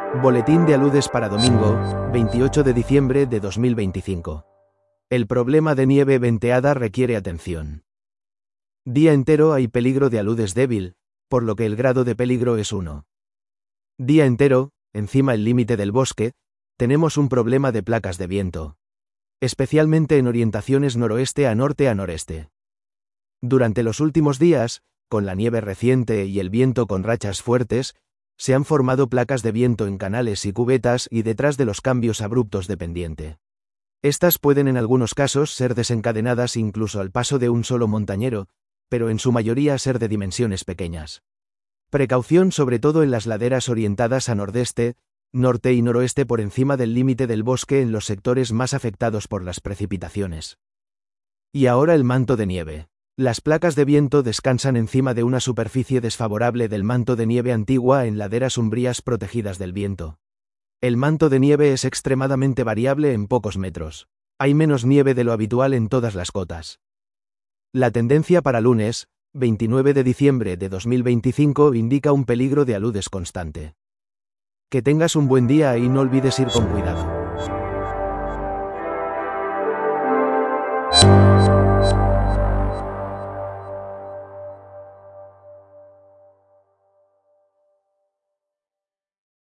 Boletín de aludes para domingo, 28 de diciembre de 2025. El problema de nieve venteada requiere atención. Día entero hay peligro de aludes débil, por lo que el grado de peligro es 1. Día entero, encima el límite del bosque, tenemos un problema de placas de viento. Especialmente en orientaciones noroeste a norte-noreste. Durante los últimos días, con la nieve reciente y el viento con rachas fuertes, se han formado placas de viento en canales y cubetas y detrás de los cambios abruptos de pendiente. Estas pueden en algunos casos ser desencadenadas incluso al paso de un solo montañero, pero en su mayoría ser de dimensiones pequeñas. Precaución sobre todo en las laderas orientadas a nordeste, norte y noroeste por encima del límite del bosque en los sectores más afectados por las precipitaciones. Y ahora el manto de nieve. Las placas de viento descansan encima de una superficie desfavorable del manto de nieve antigua en laderas umbrías protegidas del viento. El manto de nieve es extremadamente variable en pocos metros. Hay menos nieve de lo habitual en todas las cotas. La tendencia para lunes, 29 de diciembre de 2025 indica un peligro de aludes constante. Que tengas un buen día y no olvides ir con cuidado.